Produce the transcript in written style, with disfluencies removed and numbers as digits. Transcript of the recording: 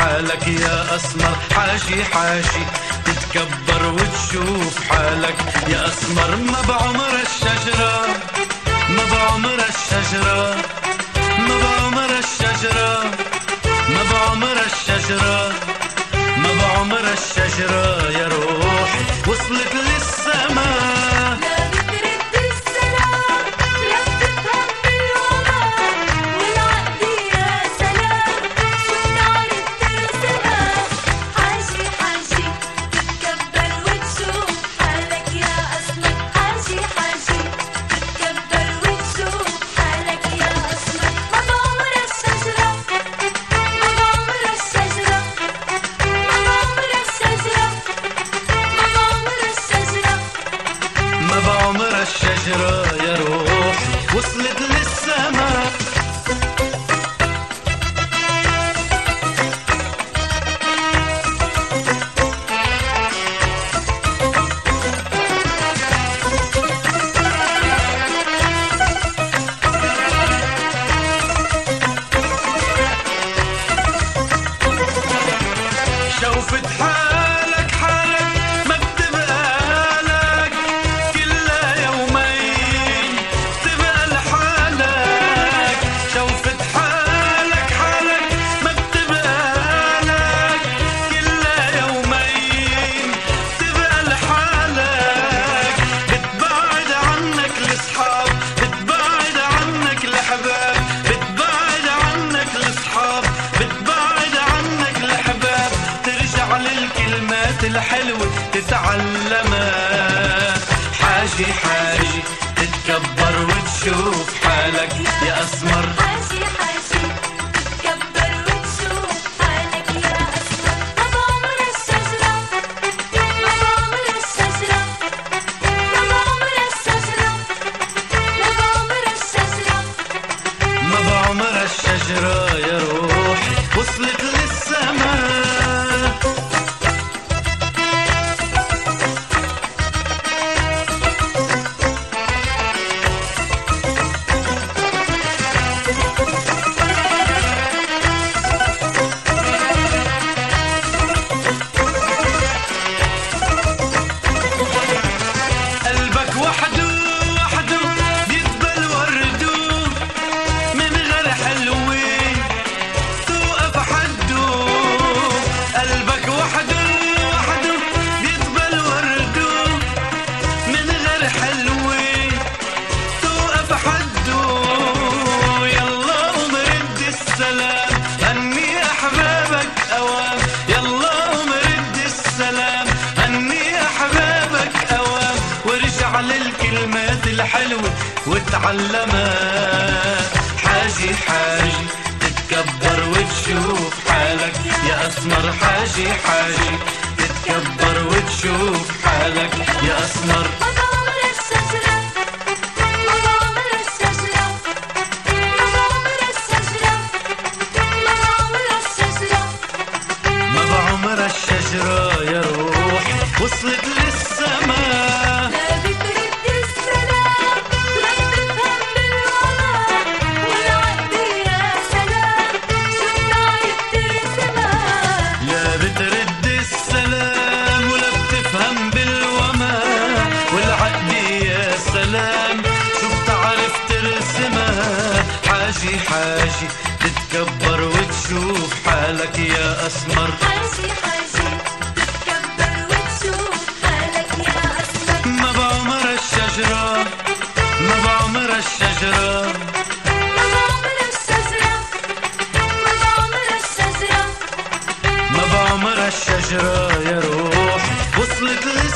حالك يا أسمر حاجي حاجي تتكبر وتشوف حالك يا أسمر. ما بعمر الشجرة ما بعمر الشجرة ما بعمر الشجرة ما بعمر الشجرة ما بعمر الشجرة يا روحي وصلت للسماء. بعمر الشجرة يا روحي وصلت للسماء. شوفت حالك حالك ما بتبقى لك كل يومين تبقى لحالك. شوفت حالك حالك ما بتبقى لك كل يومين تبقى لحالك. بتبعد عنك الأصحاب بتبعد عنك الأحباب بتبعد عنك الأصحاب بتبعد عنك الأحباب. ترجع للكلمات الحلوة تتعلمها حاجي حاجي تتكبر وتشوف حالك يا أسمر. حاجي حاجي تتكبر وتشوف حالك يا أسمر. ما بعمر الشجرة ما بعمر الشجرة ما بعمر الشجرة ما بعمر الشجرة ما بعمر الشجرة يا روحي وصلت للسماء. قلبك وحده وحده بيقبل ورده من غير حلوين توقف حده. قلبك وحده وحده بيقبل ورده من غير حلوين توقف حده. يلا قوم رد السلام هني أحبابك أوام. يلا قوم رد السلام هني أحبابك أوام. وارجع للكلمات الحلوة وتعلمها حاجي حاجي تتكبر وتشوف حالك يا أسمر. حاجي حاجي تتكبر وتشوف حالك يا أسمر. ما بعمر الشجرة ما بعمر الشجرة ما بعمر الشجرة ما بعمر الشجرة ما بعمر الشجرة يا روحي وصلت للسماء. لا بترد السلام لا بتفهم بالوفاء والعقد يا سلام شو بتعرف ترسمها. لا بترد السلام ولا بتفهم بالوماء والعقد يا سلام شو بتعرف ترسمها. حاجي حاجي تتكبر وتشوف حالك يا أسمر. حاجي حاجي تتكبر وتشوف حالك يا أسمر. ما بعمر الشجرة ما بعمر الشجرة ما بعمر الشجرة ما بعمر الشجرة ما بعمر الشجرة يا روحي وصلت للسماء.